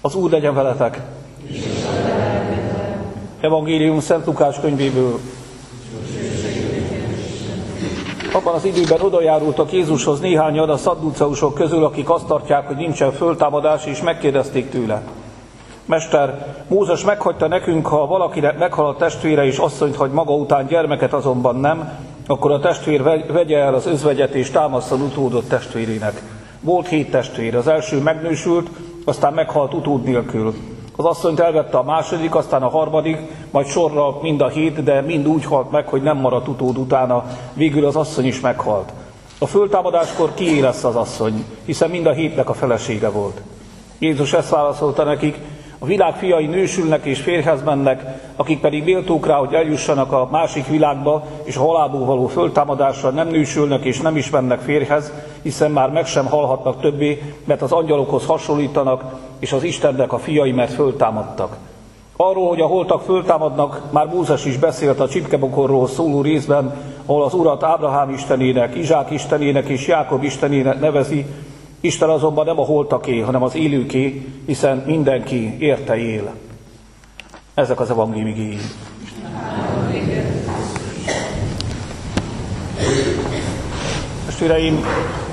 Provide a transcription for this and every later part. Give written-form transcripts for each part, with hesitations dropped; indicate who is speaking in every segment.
Speaker 1: Az Úr legyen veletek! Evangélium Szent Lukács könyvéből. Abban az időben odajárultak Jézushoz néhányan a szadduceusok közül, akik azt tartják, hogy nincsen föltámadás, és megkérdezték tőle: Mester, Mózes meghagyta nekünk, ha valakinek meghal a testvére, és asszonyt hagy maga után, gyermeket azonban nem, akkor a testvér vegye el az özvegyet, és támasszon utódot testvérének. Volt 7 testvér, az első megnősült, aztán meghalt utód nélkül. Az asszonyt elvette a második, aztán a harmadik, majd sorra mind a 7, de mind úgy halt meg, hogy nem maradt utód utána, végül az asszony is meghalt. A föltámadáskor kié lesz az asszony, hiszen mind a 7-nek a felesége volt. Jézus ezt válaszolta nekik: a világ fiai nősülnek és férjhez mennek, akik pedig méltók rá, hogy eljussanak a másik világba, és a halálból való föltámadásra nem nősülnek és nem is mennek férjhez, hiszen már meg sem halhatnak többé, mert az angyalokhoz hasonlítanak, és az Istennek a fiai, mert föltámadtak. Arról, hogy a holtak föltámadnak, már Mózes is beszélt a csipkebokorról szóló részben, ahol az Urat Ábrahám istenének, Izsák istenének és Jákob istenének nevezi. Isten azonban nem a holtaké, hanem az élőké, hiszen mindenki érte él. Ezek az evangélium igéi. Testvéreim,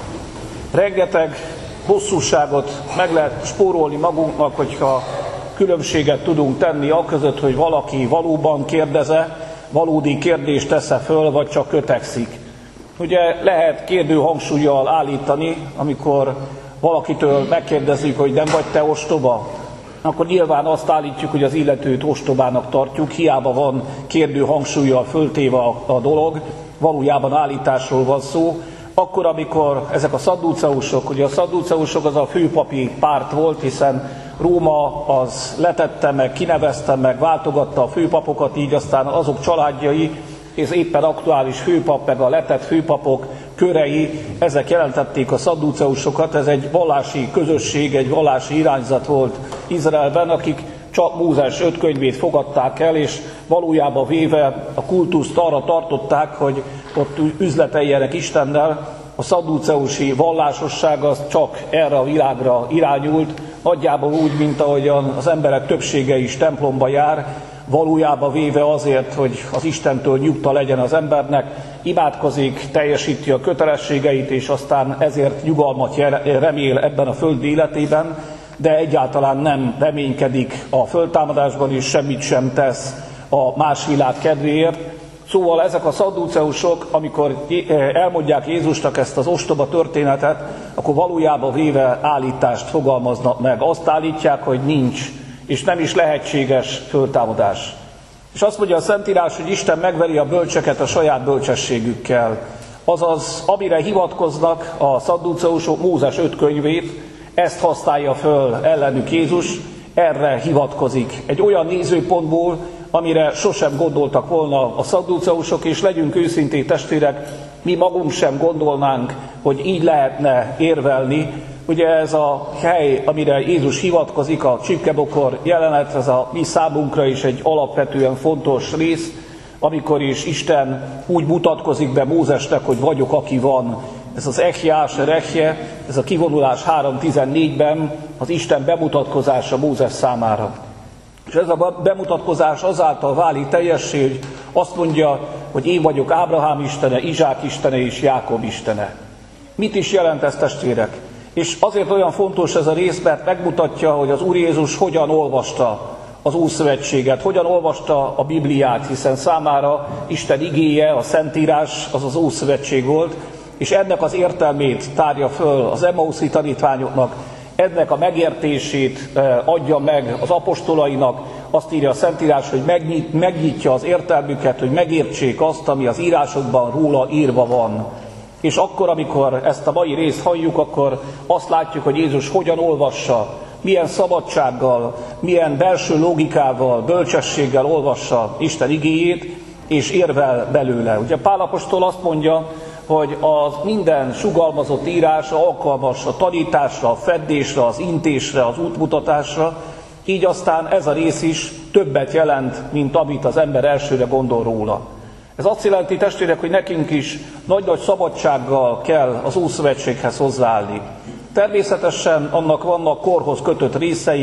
Speaker 1: rengeteg bosszúságot meg lehet spórolni magunknak, hogyha különbséget tudunk tenni aközött, hogy valaki valóban kérdeze, valódi kérdést tesz-e föl, vagy csak kötekszik. Ugye lehet kérdő hangsúllyal állítani, amikor valakitől megkérdezzük, hogy nem vagy te ostoba, akkor nyilván azt állítjuk, hogy az illetőt ostobának tartjuk, hiába van kérdő hangsúllyal föltéve a dolog, valójában állításról van szó. Akkor, amikor ezek a szadduceusok, ugye a szadduceusok az a főpapi párt volt, hiszen Róma az letette meg, kinevezte meg, váltogatta a főpapokat, így aztán azok családjai, és éppen aktuális főpap, meg a letett főpapok körei, ezek jelentették a szadduceusokat. Ez egy vallási közösség, egy vallási irányzat volt Izraelben, akik csak Mózes 5 könyvét fogadták el, és valójában véve a kultuszt arra tartották, hogy ott üzleteljenek Istennel. A szadduceusi vallásosság az csak erre a világra irányult, nagyjából úgy, mint ahogyan az emberek többsége is templomba jár, valójában véve azért, hogy az Istentől nyugta legyen az embernek, imádkozik, teljesíti a kötelességeit, és aztán ezért nyugalmat remél ebben a földi életében, de egyáltalán nem reménykedik a föltámadásban, és semmit sem tesz a más világ kedvéért. Szóval ezek a szadduceusok, amikor elmondják Jézusnak ezt az ostoba történetet, akkor valójában véve állítást fogalmaznak meg. Azt állítják, hogy nincs, és nem is lehetséges föltámadás. És azt mondja a Szentírás, hogy Isten megveri a bölcseket a saját bölcsességükkel. Azaz, amire hivatkoznak a szadduceusok, Mózes 5 könyvét, ezt használja föl ellenük Jézus, erre hivatkozik. Egy olyan nézőpontból, amire sosem gondoltak volna a szadduceusok, és legyünk őszinték testvérek, mi magunk sem gondolnánk, hogy így lehetne érvelni. Ugye ez a hely, amire Jézus hivatkozik, a csipkebokor jelenet, ez a mi számunkra is egy alapvetően fontos rész, amikor is Isten úgy mutatkozik be Mózesnek, hogy vagyok, aki van. Ez az Echjás, Rechje, ez a kivonulás 3.14-ben az Isten bemutatkozása Mózes számára. És ez a bemutatkozás azáltal válik teljessé, hogy azt mondja, hogy én vagyok Ábrahám istene, Izsák istene és Jákob istene. Mit is jelent ez, testvérek? És azért olyan fontos ez a rész, mert megmutatja, hogy az Úr Jézus hogyan olvasta az Ószövetséget, hogyan olvasta a Bibliát, hiszen számára Isten igéje, a Szentírás az az Ószövetség volt, és ennek az értelmét tárja föl az Emmauszi tanítványoknak, ennek a megértését adja meg az apostolainak. Azt írja a Szentírás, hogy megnyitja az értelmüket, hogy megértsék azt, ami az írásokban róla írva van. És akkor, amikor ezt a mai részt halljuk, akkor azt látjuk, hogy Jézus hogyan olvassa, milyen szabadsággal, milyen belső logikával, bölcsességgel olvassa Isten igéjét, és érvel belőle. Ugye Pál apostol azt mondja, hogy a minden sugalmazott írás alkalmas a tanításra, a feddésre, az intésre, az útmutatásra, így aztán ez a rész is többet jelent, mint amit az ember elsőre gondol róla. Ez azt jelenti, testvérek, hogy nekünk is nagy-nagy szabadsággal kell az Ószövetséghez hozzáállni. Természetesen annak vannak korhoz kötött részei,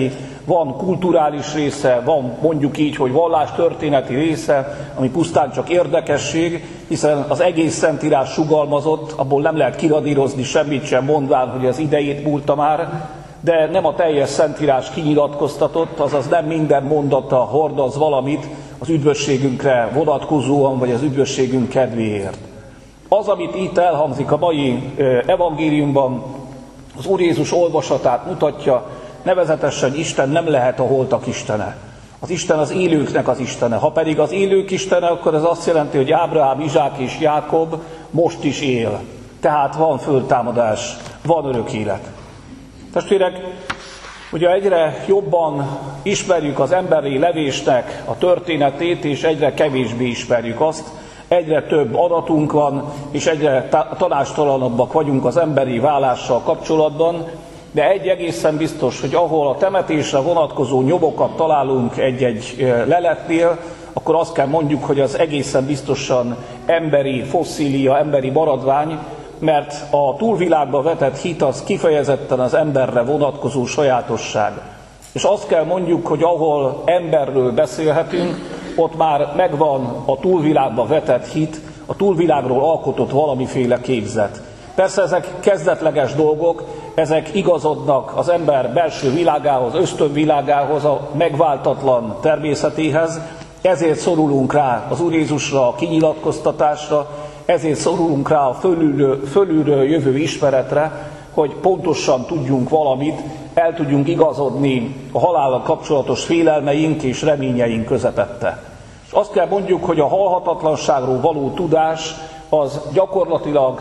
Speaker 1: van kulturális része, van mondjuk így, hogy vallástörténeti része, ami pusztán csak érdekesség, hiszen az egész Szentírás sugalmazott, abból nem lehet kiradírozni semmit sem, mondván, hogy az idejét múlta már, de nem a teljes Szentírás kinyilatkoztatott, azaz nem minden mondata hordoz valamit az üdvösségünkre vonatkozóan, vagy az üdvösségünk kedvéért. Az, amit itt elhangzik a mai evangéliumban, az Úr Jézus olvasatát mutatja, nevezetesen Isten nem lehet a holtak istene. Az Isten az élőknek az istene. Ha pedig az élők istene, akkor ez azt jelenti, hogy Ábrahám, Izsák és Jákob most is él. Tehát van föltámadás, van örök élet. Testvérek, ugye egyre jobban ismerjük az emberi levésnek a történetét, és egyre kevésbé ismerjük azt, egyre több adatunk van, és egyre tanástalanabbak vagyunk az emberi válással kapcsolatban, de egy egészen biztos, hogy ahol a temetésre vonatkozó nyomokat találunk egy-egy leletnél, akkor azt kell mondjuk, hogy az egészen biztosan emberi fosszília, emberi maradvány, mert a túlvilágba vetett hit az kifejezetten az emberre vonatkozó sajátosság. És azt kell mondjuk, hogy ahol emberről beszélhetünk, ott már megvan a túlvilágba vetett hit, a túlvilágról alkotott valamiféle képzet. Persze ezek kezdetleges dolgok, ezek igazodnak az ember belső világához, ösztönvilágához, a megváltatlan természetéhez, ezért szorulunk rá az Úr Jézusra, a kinyilatkoztatásra, ezért szorulunk rá a fölülről jövő ismeretre, hogy pontosan tudjunk valamit, el tudjunk igazodni a halállal kapcsolatos félelmeink és reményeink közepette. És azt kell mondjuk, hogy a halhatatlanságról való tudás az gyakorlatilag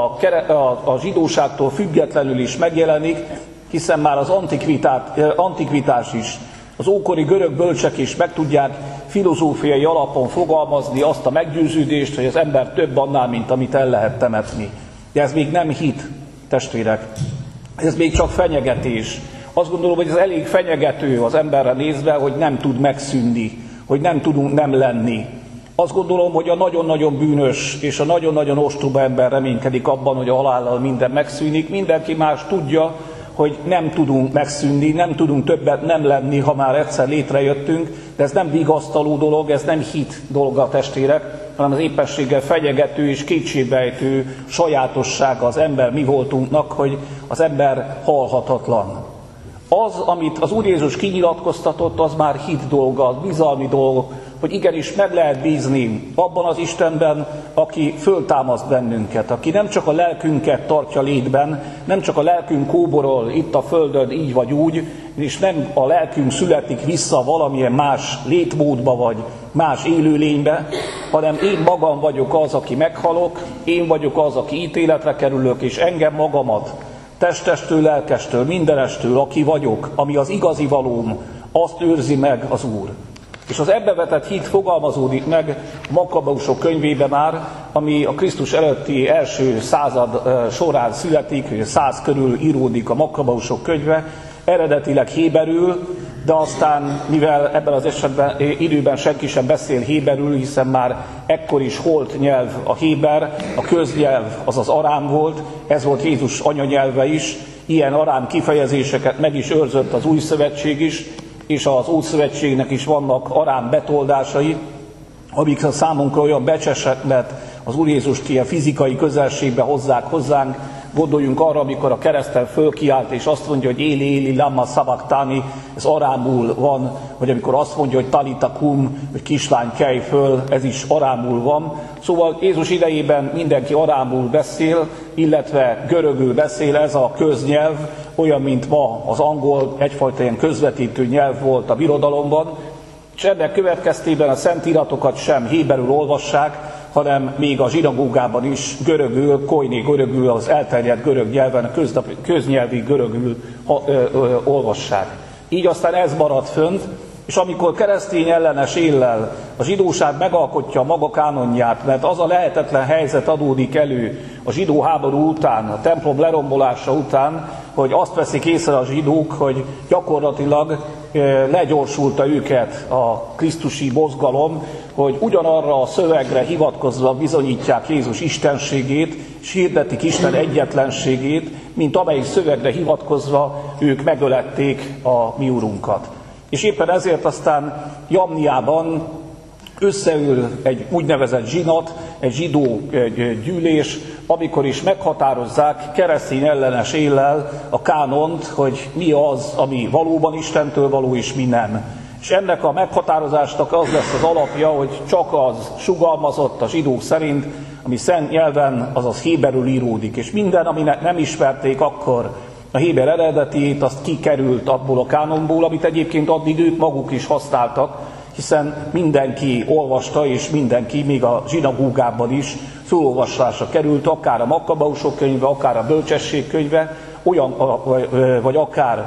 Speaker 1: a zsidóságtól függetlenül is megjelenik, hiszen már az antikvitás is, az ókori görög bölcsek is meg tudják filozófiai alapon fogalmazni azt a meggyőződést, hogy az ember több annál, mint amit el lehet temetni. De ez még nem hit, testvérek. Ez még csak fenyegetés. Azt gondolom, hogy ez elég fenyegető az emberre nézve, hogy nem tud megszűnni, hogy nem tudunk nem lenni. Azt gondolom, hogy a nagyon-nagyon bűnös és a nagyon-nagyon ostoba ember reménykedik abban, hogy a halállal minden megszűnik. Mindenki más tudja, hogy nem tudunk megszűnni, nem tudunk többet nem lenni, ha már egyszer létrejöttünk, de ez nem vigasztaló dolog, ez nem hit dolga, testvérek, hanem az éppenséggel fenyegető és kétségbejtő sajátossága az ember mi voltunknak, hogy az ember halhatatlan. Az, amit az Úr Jézus kinyilatkoztatott, az már hit dolga, az bizalmi dolog, hogy igenis meg lehet bízni abban az Istenben, aki föltámaszt bennünket, aki nem csak a lelkünket tartja létben, nem csak a lelkünk kóborol itt a földön így vagy úgy, és nem a lelkünk születik vissza valamilyen más létmódba vagy más élőlénybe, hanem én magam vagyok az, aki meghalok, én vagyok az, aki ítéletre kerülök, és engem magamat, testestől, lelkestől, mindenestől, aki vagyok, ami az igazi valóm, azt őrzi meg az Úr. És az ebbe vetett hit fogalmazódik meg a Makkabeusok könyvében már, ami a Krisztus előtti első század során születik, hogy 100 körül íródik a Makkabeusok könyve, eredetileg héberül, de aztán, mivel ebben az esetben időben senki sem beszél héberül, hiszen már ekkor is holt nyelv a héber, a köznyelv az az arám volt, ez volt Jézus anyanyelve is, ilyen arám kifejezéseket meg is őrzött az Új Szövetség is, és az Ószövetségnek is vannak arám betoldásai, amik a számunkra olyan becsesek, mert az Úr Jézust ilyen fizikai közelségbe hozzák hozzánk. Gondoljunk arra, amikor a kereszten fölkiált, és azt mondja, hogy Éli, Éli, lama sabachthani, ez arámul van, vagy amikor azt mondja, hogy talita kum, hogy kislány, kelj föl, ez is arámul van. Szóval Jézus idejében mindenki arámul beszél, illetve görögül beszél, ez a köznyelv, olyan, mint ma az angol, egyfajta ilyen közvetítő nyelv volt a birodalomban, és ennek következtében a szentíratokat sem héberül olvassák, hanem még a zsinagógában is görögül, koiné görögül, az elterjedt görög nyelven, a köznyelvi görögül olvassák. Így aztán ez marad fönt, és amikor keresztény ellenes éllel a zsidóság megalkotja a maga kánonját, mert az a lehetetlen helyzet adódik elő a zsidó háború után, a templom lerombolása után, hogy azt veszik észre a zsidók, hogy gyakorlatilag legyorsulta őket a krisztusi mozgalom, hogy ugyanarra a szövegre hivatkozva bizonyítják Jézus istenségét, és hirdetik Isten egyetlenségét, mint amelyik szövegre hivatkozva ők megölették a mi Urunkat. És éppen ezért aztán Jamniában összeül egy úgynevezett zsinat, egy zsidó gyűlés, amikor is meghatározzák keresztény ellenes éllel a kánont, hogy mi az, ami valóban Istentől való, és mi nem. És ennek a meghatározásnak az lesz az alapja, hogy csak az sugalmazott a zsidók szerint, ami szent nyelven, azaz héberül íródik. És minden, aminek nem ismerték akkor a héber eredetiét, azt kikerült abból a kánonból, amit egyébként addig ők maguk is használtak, hiszen mindenki olvasta, és mindenki, még a zsinagógában is szólolvasásra került, akár a Makkabeusok könyve, akár a Bölcsesség könyve, olyan, vagy akár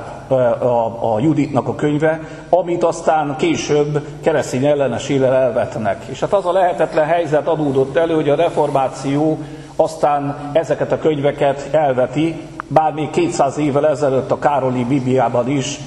Speaker 1: a Juditnak a könyve, amit aztán később keresztény ellenes éllel elvetnek. És hát az a lehetetlen helyzet adódott elő, hogy a reformáció aztán ezeket a könyveket elveti, bár még 200 évvel ezelőtt a Károli Bibliában is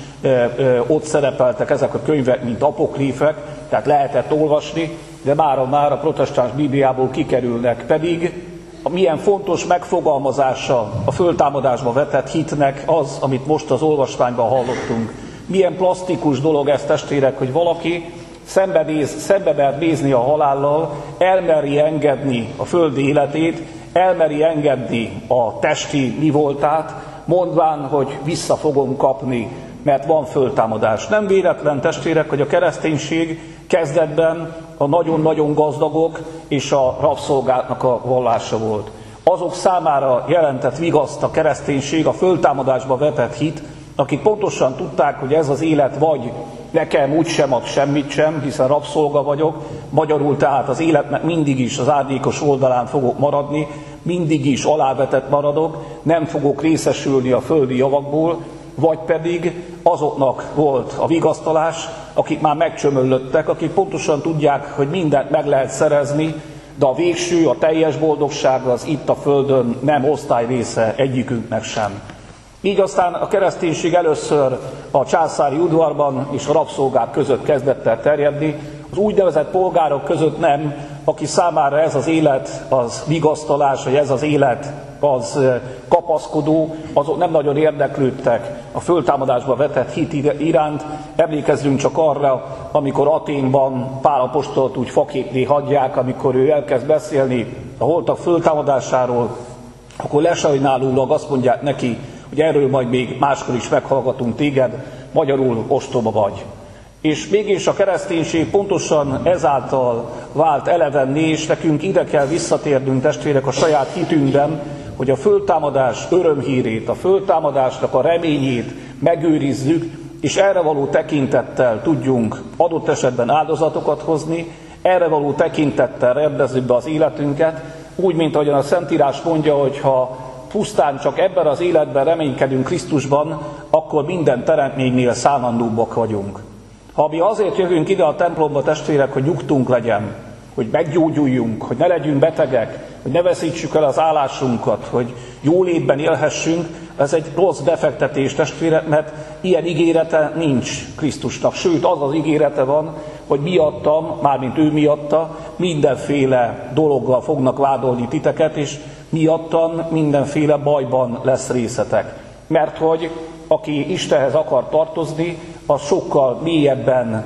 Speaker 1: ott szerepeltek ezek a könyvek, mint apokrifek, tehát lehetett olvasni, de mára már a protestáns Bibliából kikerülnek. Pedig milyen fontos megfogalmazása a föltámadásba vetett hitnek az, amit most az olvasmányban hallottunk. Milyen plastikus dolog ez, testvérek, hogy valaki szembe mer nézni a halállal, elmeri engedni a földi életét, elmeri engedni a testi mi voltát, mondván, hogy vissza fogom kapni, mert van föltámadás. Nem véletlen, testvérek, hogy a kereszténység kezdetben a nagyon-nagyon gazdagok és a rabszolgáknak a vallása volt. Azok számára jelentett vigaszt a kereszténység, a föltámadásba vetett hit, akik pontosan tudták, hogy ez az élet vagy nekem úgysem ad semmit sem, hiszen rabszolga vagyok, magyarul tehát az életnek mindig is az árnyékos oldalán fogok maradni, mindig is alávetett maradok, nem fogok részesülni a földi javakból, vagy pedig azoknak volt a vigasztalás, akik már megcsömöllöttek, akik pontosan tudják, hogy mindent meg lehet szerezni, de a végső, a teljes boldogság az itt a földön nem osztály része egyikünknek sem. Így aztán a kereszténység először a császári udvarban és a rabszolgák között kezdett el terjedni, az úgynevezett polgárok között nem, aki számára ez az élet az vigasztalás, vagy ez az élet az kapaszkodó, azok nem nagyon érdeklődtek a föltámadásba vetett hit iránt. Emlékezzünk csak arra, amikor Athénban Pál apostolt úgy faképné hagyják, amikor ő elkezd beszélni a holtak föltámadásáról, akkor lesajnálólag azt mondják neki, hogy erről majd még máskor is meghallgatunk téged, magyarul ostoba vagy. És mégis a kereszténység pontosan ezáltal vált elevenné, és nekünk ide kell visszatérnünk, testvérek, a saját hitünkben, hogy a föltámadás örömhírét, a föltámadásnak a reményét megőrizzük, és erre való tekintettel tudjunk adott esetben áldozatokat hozni, erre való tekintettel rendezzük be az életünket, úgy, mint ahogyan a Szentírás mondja, hogy ha pusztán csak ebben az életben reménykedünk Krisztusban, akkor minden teremtménynél szánandóbbak vagyunk. Ha mi azért jövünk ide a templomba, testvérek, hogy nyugtunk legyen, hogy meggyógyuljunk, hogy ne legyünk betegek, hogy ne veszítsük el az állásunkat, hogy jólétben élhessünk, ez egy rossz befektetés, testvérek, mert ilyen ígérete nincs Krisztusnak. Sőt, az az ígérete van, hogy miattam, mármint ő miatta, mindenféle dologgal fognak vádolni titeket, és miattam mindenféle bajban lesz részetek. Mert hogy aki Istenhez akar tartozni, az sokkal mélyebben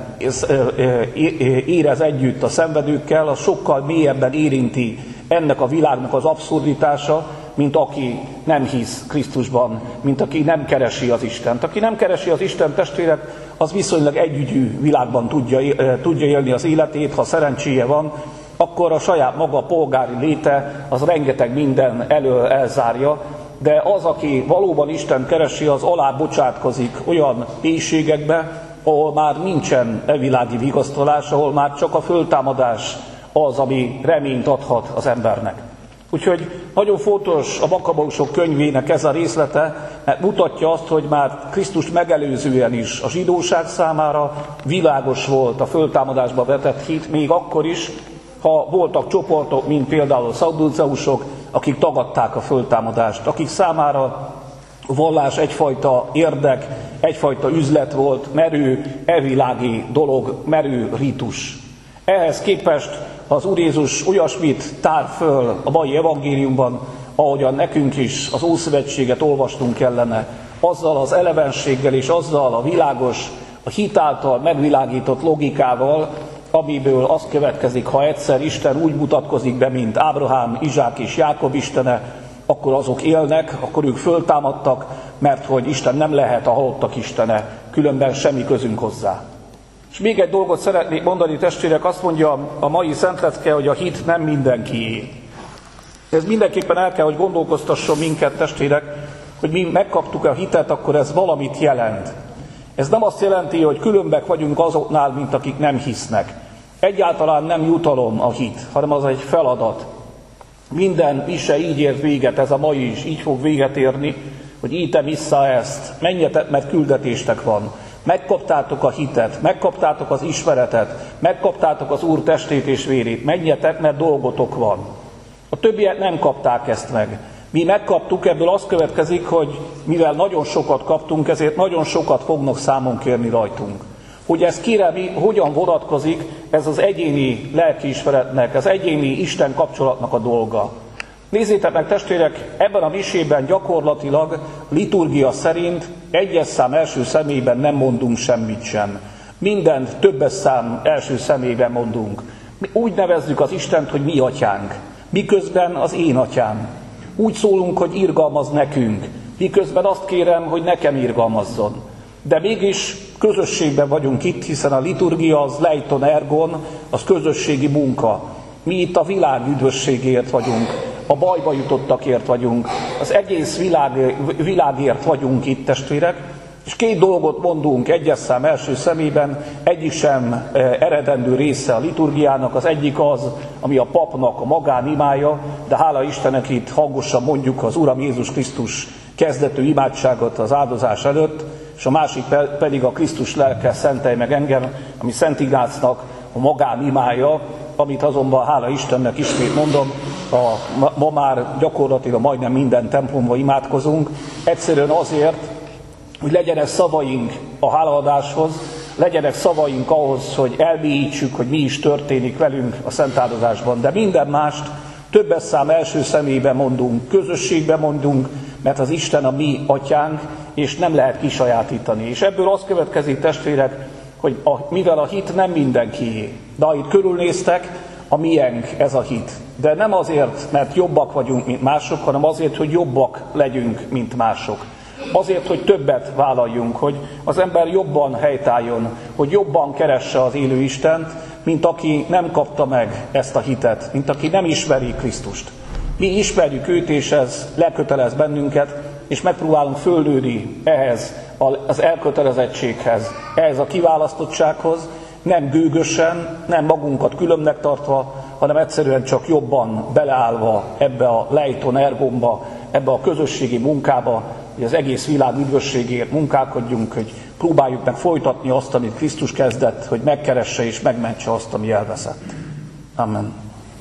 Speaker 1: érez együtt a szenvedőkkel, az sokkal mélyebben érinti ennek a világnak az abszurditása, mint aki nem hisz Krisztusban, mint aki nem keresi az Istent. Aki nem keresi az Isten, testvérek, az viszonylag együgyű világban tudja élni az életét, ha szerencséje van, akkor a saját maga polgári léte az rengeteg minden elől elzárja, de az, aki valóban Isten keresi, az alá bocsátkozik olyan mélységekbe, ahol már nincsen evilági vigasztalás, ahol már csak a föltámadás az, ami reményt adhat az embernek. Úgyhogy nagyon fontos a Makkabeusok könyvének ez a részlete, mert mutatja azt, hogy már Krisztust megelőzően is a zsidóság számára világos volt a föltámadásba vetett hit, még akkor is, ha voltak csoportok, mint például a szadduceusok, akik tagadták a föltámadást, akik számára a vallás egyfajta érdek, egyfajta üzlet volt, merő, evilági dolog, merő ritus. Ehhez képest az Úr Jézus olyasmit tár föl a mai evangéliumban, ahogyan nekünk is az Ószövetséget olvasnunk kellene, azzal az elevenséggel és azzal a világos a hit által megvilágított logikával, amiből az következik, ha egyszer Isten úgy mutatkozik be, mint Ábrahám, Izsák és Jákob istene, akkor azok élnek, akkor ők föltámadtak, mert hogy Isten nem lehet a halottak istene, különben semmi közünk hozzá. És még egy dolgot szeretnék mondani, testvérek, azt mondja a mai Szentlecke, hogy a hit nem mindenkié. Ez mindenképpen el kell, hogy gondolkoztasson minket, testvérek, hogy mi megkaptuk a hitet, akkor ez valamit jelent. Ez nem azt jelenti, hogy különbek vagyunk azoknál, mint akik nem hisznek. Egyáltalán nem jutalom a hit, hanem az egy feladat. Minden mise így ért véget, ez a mai is így fog véget érni, hogy íte vissza ezt, menjetek, mert küldetéstek van. Megkaptátok a hitet, megkaptátok az ismeretet, megkaptátok az Úr testét és vérét, menjetek, mert dolgotok van. A többiek nem kapták ezt meg. Mi megkaptuk, ebből az következik, hogy mivel nagyon sokat kaptunk, ezért nagyon sokat fognak számon kérni rajtunk. Hogy ez kire hogyan vonatkozik, ez az egyéni lelkiismeretnek, az egyéni Isten kapcsolatnak a dolga. Nézzétek meg, testvérek, ebben a misében gyakorlatilag liturgia szerint egyes szám első személyben nem mondunk semmit sem. Mindent többes szám első személyben mondunk. Mi úgy nevezzük az Istent, hogy mi atyánk, miközben az én atyám. Úgy szólunk, hogy irgalmaz nekünk, miközben azt kérem, hogy nekem irgalmazzon. De mégis közösségben vagyunk itt, hiszen a liturgia az leiton ergon, az közösségi munka. Mi itt a világ üdvösségért vagyunk, a bajba jutottakért vagyunk, az egész világért vagyunk itt, testvérek, és két dolgot mondunk egyes szám első szemében, egyik sem eredendő része a liturgiának, az egyik az, ami a papnak a magánimája, de hála Istennek itt hangosan mondjuk az Uram Jézus Krisztus kezdetű imádságot az áldozás előtt, és a másik pedig a Krisztus lelke szentelj meg engem, ami Szent Ignácnak a magánimája, amit azonban hála Istennek ismét mondom, ma már gyakorlatilag majdnem minden templomban imádkozunk, egyszerűen azért, hogy legyenek szavaink a hálaadáshoz, legyenek szavaink ahhoz, hogy elmélyítsük, hogy mi is történik velünk a szent áldozásban. De minden mást többes szám első személyben mondunk, közösségben mondunk, mert az Isten a mi atyánk, és nem lehet kisajátítani. És ebből az következik, testvérek, hogy mivel a hit nem mindenkié, de ha itt körülnéztek, a miénk ez a hit. De nem azért, mert jobbak vagyunk, mint mások, hanem azért, hogy jobbak legyünk, mint mások. Azért, hogy többet vállaljunk, hogy az ember jobban helytálljon, hogy jobban keresse az élő Istent, mint aki nem kapta meg ezt a hitet, mint aki nem ismeri Krisztust. Mi ismerjük őt, és ez lekötelez bennünket, és megpróbálunk föllőni ehhez az elkötelezettséghez, ehhez a kiválasztottsághoz, nem gőgösen, nem magunkat különbnek tartva, hanem egyszerűen csak jobban beleállva ebbe a leiton ergomba, ebbe a közösségi munkába, hogy az egész világ üdvösségért munkálkodjunk, hogy próbáljuk meg folytatni azt, amit Krisztus kezdett, hogy megkeresse és megmentse azt, ami elveszett. Amen.